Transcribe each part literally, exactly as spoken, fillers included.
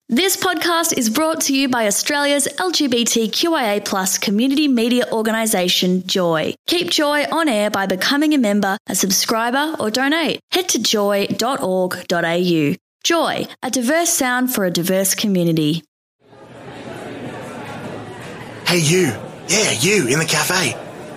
This podcast is brought to you by Australia's L G B T Q I A plus community media organisation, Joy. Keep Joy on air by becoming a member, a subscriber or donate. Head to joy dot org dot a u. Joy, a diverse sound for a diverse community. Hey you, yeah you in the cafe.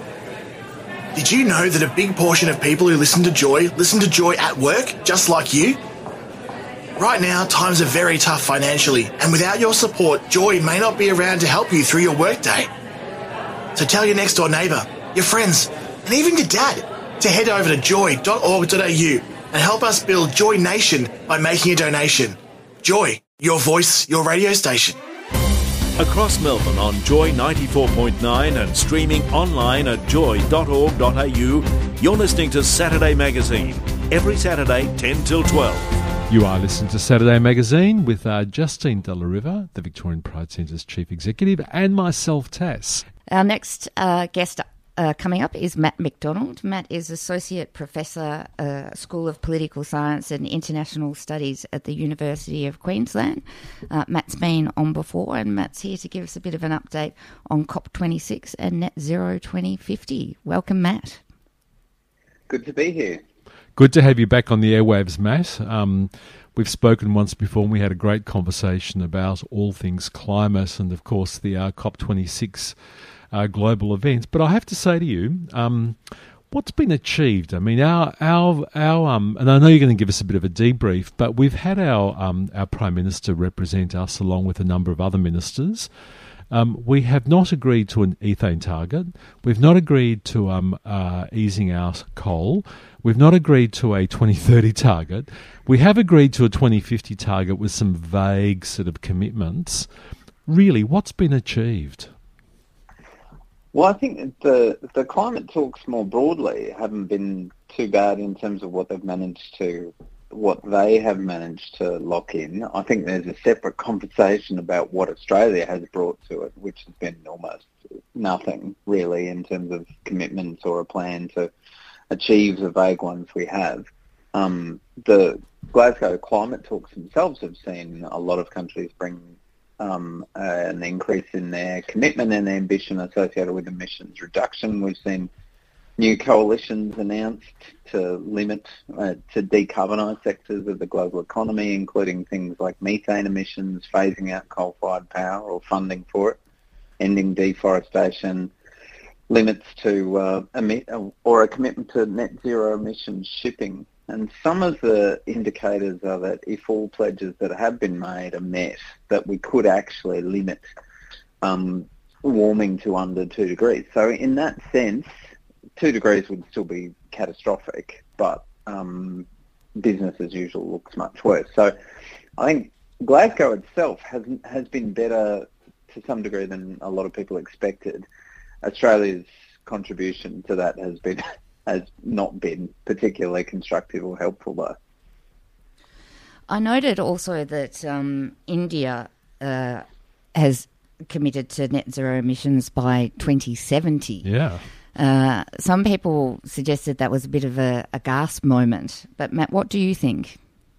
Did you know that a big portion of people who listen to Joy listen to Joy at work, just like you? Right now, times are very tough financially, and without your support, Joy may not be around to help you through your workday. So tell your next door neighbour, your friends, and even your dad to head over to joy dot org dot a u and help us build Joy Nation by making a donation. Joy, your voice, your radio station. Across Melbourne on Joy ninety-four point nine and streaming online at joy dot org dot a u, you're listening to Saturday Magazine, every Saturday ten till twelve. You are listening to Saturday Magazine with uh, Justine De La Riva, the Victorian Pride Centre's Chief Executive, and myself, Tass. Our next uh, guest uh, coming up is Matt McDonald. Matt is Associate Professor, uh, School of Political Science and International Studies at the University of Queensland. Uh, Matt's been on before, and Matt's here to give us a bit of an update on COP twenty-six and Net Zero twenty fifty. Welcome, Matt. Good to be here. Good to have you back on the airwaves, Matt. Um, we've spoken once before and we had a great conversation about all things climate and, of course, the uh, COP twenty-six uh, global events. But I have to say to you, um, what's been achieved? I mean, our, our, our um, and I know you're going to give us a bit of a debrief, but we've had our, um, our Prime Minister represent us along with a number of other ministers. Um, we have not agreed to an ethane target. We've not agreed to um, uh, easing out coal. We've not agreed to a twenty thirty target. We have agreed to a twenty fifty target with some vague sort of commitments. Really, what's been achieved? Well, I think the the climate talks more broadly haven't been too bad in terms of what they've managed to, what they have managed to lock in. I think there's a separate conversation about what Australia has brought to it, which has been almost nothing really in terms of commitments or a plan to achieve the vague ones we have. Um, the Glasgow climate talks themselves have seen a lot of countries bring um, uh, an increase in their commitment and ambition associated with emissions reduction. We've seen new coalitions announced to limit, uh, to decarbonise sectors of the global economy, including things like methane emissions, phasing out coal-fired power or funding for it, ending deforestation, limits to uh, emit, or a commitment to net zero emissions shipping. And some of the indicators are that if all pledges that have been made are met, that we could actually limit um, warming to under two degrees. So in that sense, two degrees would still be catastrophic, but um, business as usual looks much worse. So I think Glasgow itself has has been better to some degree than a lot of people expected. Australia's contribution to that has been has not been particularly constructive or helpful, though. I noted also that um, India uh, has committed to net zero emissions by twenty seventy. Yeah. Uh, some people suggested that was a bit of a, a gasp moment. But, Matt, what do you think?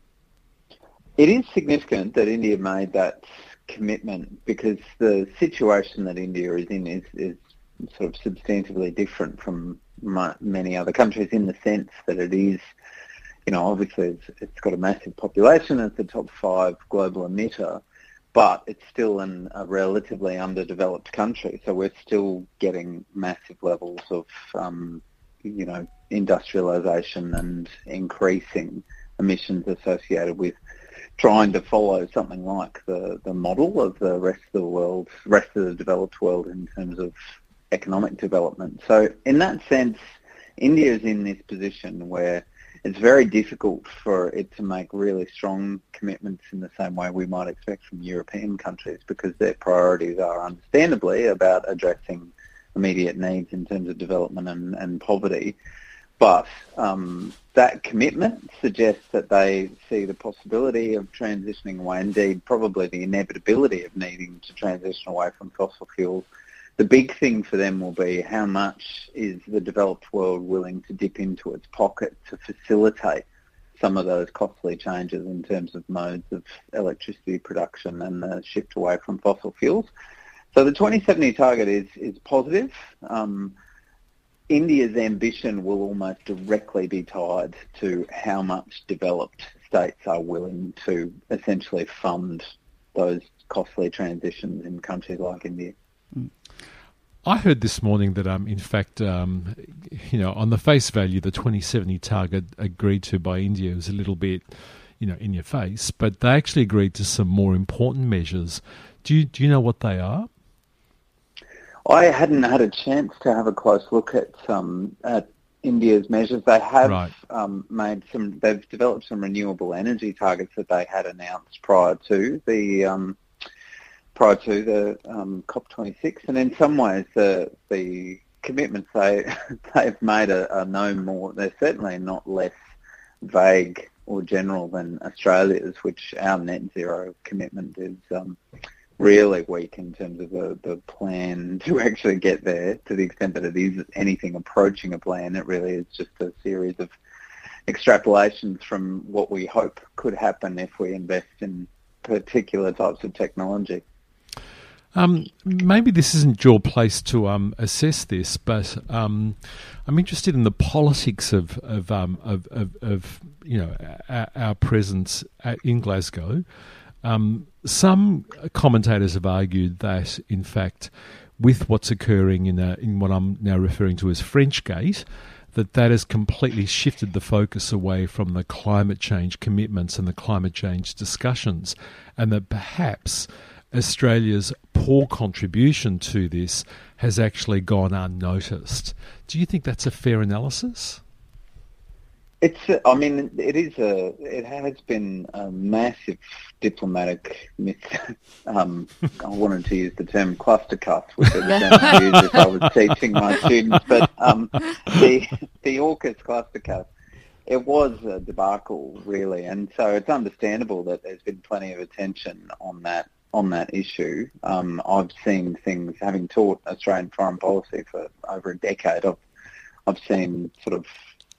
It is significant that India made that commitment because the situation that India is in is, is sort of substantively different from my, many other countries in the sense that it is, you know, obviously it's, it's got a massive population, it's the top five global emitter, but it's still in a relatively underdeveloped country. So we're still getting massive levels of, um, you know, industrialisation and increasing emissions associated with trying to follow something like the, the model of the rest of the world, rest of the developed world in terms of economic development. So in that sense, India is in this position where it's very difficult for it to make really strong commitments in the same way we might expect from European countries because their priorities are understandably about addressing immediate needs in terms of development and, and poverty. But um, that commitment suggests that they see the possibility of transitioning away, indeed probably the inevitability of needing to transition away from fossil fuels. The big thing for them will be how much is the developed world willing to dip into its pocket to facilitate some of those costly changes in terms of modes of electricity production and the shift away from fossil fuels. So the twenty seventy target is, is positive. Um, India's ambition will almost directly be tied to how much developed states are willing to essentially fund those costly transitions in countries like India. I heard this morning that, um, in fact, um, you know, on the face value, the twenty seventy target agreed to by India was a little bit, you know, in your face, but they actually agreed to some more important measures. Do you do you know what they are? I hadn't had a chance to have a close look at um, at India's measures. They have Right. um, made some. They've developed some renewable energy targets that they had announced prior to the um, prior to the um, COP twenty-six, and in some ways the the commitments they they've made are, are no more. They're certainly not less vague or general than Australia's, which our net zero commitment is. Um, really weak in terms of the, the plan to actually get there, to the extent that it is anything approaching a plan. It really is just a series of extrapolations from what we hope could happen if we invest in particular types of technology. Um, maybe this isn't your place to um, assess this, but um, I'm interested in the politics of of, um, of, of, of you know our, our presence at, in Glasgow. Um, some commentators have argued that, in fact, with what's occurring in, a, in what I'm now referring to as Frenchgate, that that has completely shifted the focus away from the climate change commitments and the climate change discussions, and that perhaps Australia's poor contribution to this has actually gone unnoticed. Do you think that's a fair analysis? It's, I mean, it is a, it has been a massive diplomatic myth. Um, I wanted to use the term clustercuff, which I was going to use if I was teaching my students, but um, the, the AUKUS clustercuff, it was a debacle, really, and so it's understandable that there's been plenty of attention on that on that issue. Um, I've seen things, having taught Australian foreign policy for over a decade, I've, I've seen sort of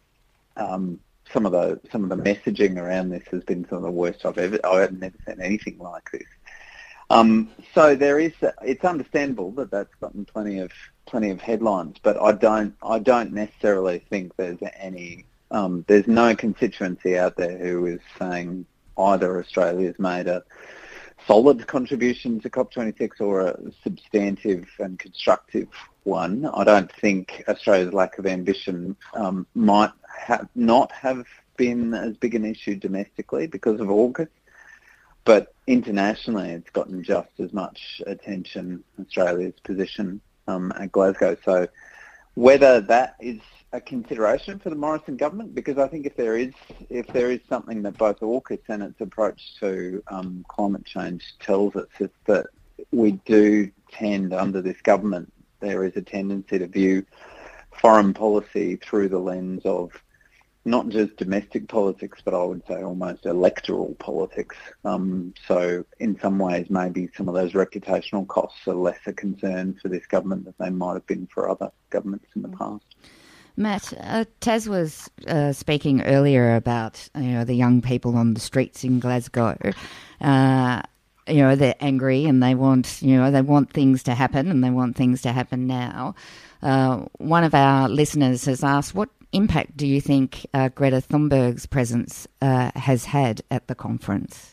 Um, some of the some of the messaging around this has been some of the worst I've ever. I've never seen anything like this. Um, so there is. It's understandable that that's gotten plenty of plenty of headlines, but I don't. I don't necessarily think there's any. Um, there's no constituency out there who is saying either Australia's made a solid contribution to COP twenty-six or a substantive and constructive one. I don't think Australia's lack of ambition um, might have not have been as big an issue domestically because of AUKUS, but internationally it's gotten just as much attention, Australia's position um, at Glasgow. So whether that is a consideration for the Morrison government, because I think if there is if there is something that both AUKUS and its approach to um, climate change tells us, it's that we do tend, under this government, there is a tendency to view foreign policy through the lens of not just domestic politics, but I would say almost electoral politics. Um, so in some ways, maybe some of those reputational costs are less a concern for this government than they might have been for other governments in the past. Matt, uh, Taz was uh, speaking earlier about you know the young people on the streets in Glasgow. Uh, you know they're angry and they want you know they want things to happen and they want things to happen now. Uh, one of our listeners has asked, what impact do you think uh, Greta Thunberg's presence uh, has had at the conference?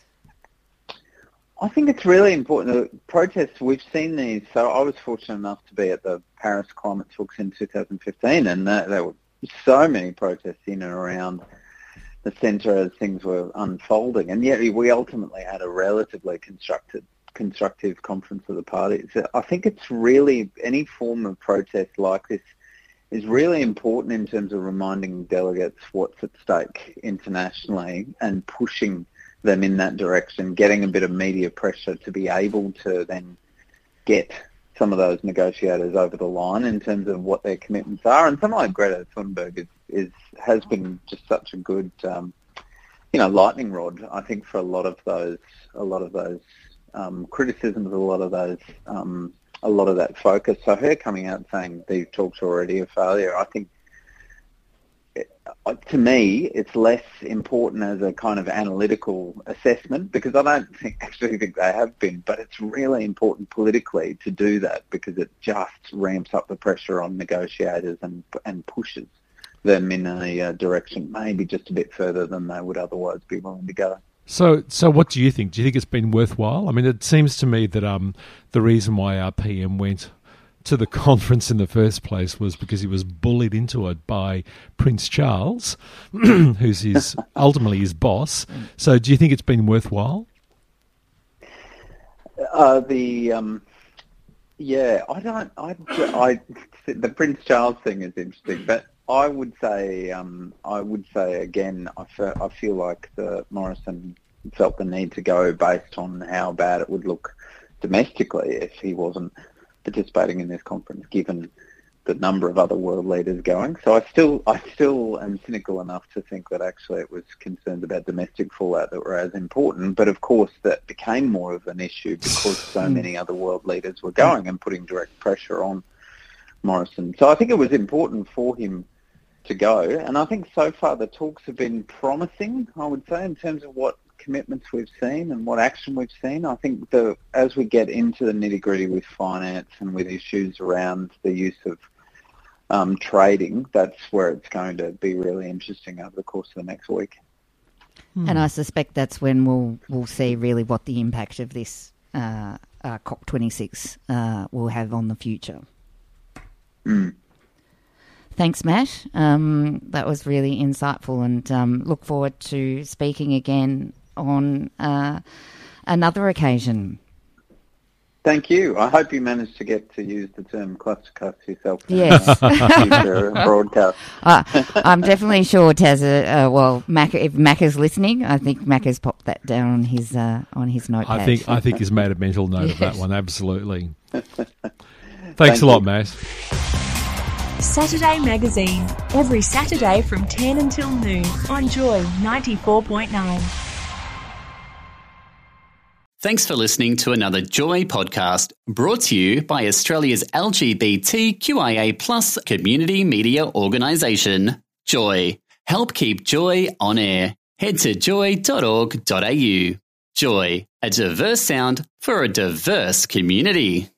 I think it's really important. The protests, we've seen these. So I was fortunate enough to be at the Paris Climate Talks in two thousand fifteen, and that, there were so many protests in and around the centre as things were unfolding. And yet we ultimately had a relatively constructed, constructive conference of the parties. I think it's really, any form of protest like this is really important in terms of reminding delegates what's at stake internationally and pushing them in that direction, getting a bit of media pressure to be able to then get some of those negotiators over the line in terms of what their commitments are. And someone like Greta Thunberg is, is has been just such a good, um, you know, lightning rod, I think, for a lot of those, a lot of those um, criticisms, a lot of those, um, a lot of that focus. So her coming out saying these talks are already a failure, I think to me, it's less important as a kind of analytical assessment, because I don't think, actually think they have been, but it's really important politically to do that, because it just ramps up the pressure on negotiators and and pushes them in a uh, direction maybe just a bit further than they would otherwise be willing to go. So, so what do you think? Do you think it's been worthwhile? I mean, it seems to me that um, the reason why our P M went to the conference in the first place was because he was bullied into it by Prince Charles, who's his ultimately his boss. So, do you think it's been worthwhile? Uh, the um, yeah, I don't. I, I the Prince Charles thing is interesting, but I would say um, I would say again, I feel, I feel like the Morrison felt the need to go based on how bad it would look domestically if he wasn't participating in this conference, given the number of other world leaders going. So I still, I still am cynical enough to think that actually it was concerns about domestic fallout that were as important. But of course, that became more of an issue because so many other world leaders were going and putting direct pressure on Morrison. So I think it was important for him to go. And I think so far the talks have been promising, I would say, in terms of what commitments we've seen and what action we've seen. I think the as we get into the nitty-gritty with finance and with issues around the use of um, trading, that's where it's going to be really interesting over the course of the next week. Hmm. And I suspect that's when we'll we'll see really what the impact of this uh, uh, COP twenty-six uh, will have on the future. Mm. Thanks, Matt. Um, that was really insightful, and um, look forward to speaking again on uh, another occasion. Thank you. I hope you managed to get to use the term clustercuffs yourself. Yes. Future broadcast. uh, I'm definitely sure Taz, uh, well, Mac, if Mac is listening, I think Mac has popped that down on his uh, on his notepad. I think I think he's made a mental note yes. of that one, absolutely. Thanks Thank a lot, you. Matt. Saturday Magazine, every Saturday from ten until noon on Joy ninety-four point nine. Thanks for listening to another Joy podcast brought to you by Australia's L G B T Q I A plus community media organisation, Joy. Help keep Joy on air. Head to joy dot org dot a u. Joy, a diverse sound for a diverse community.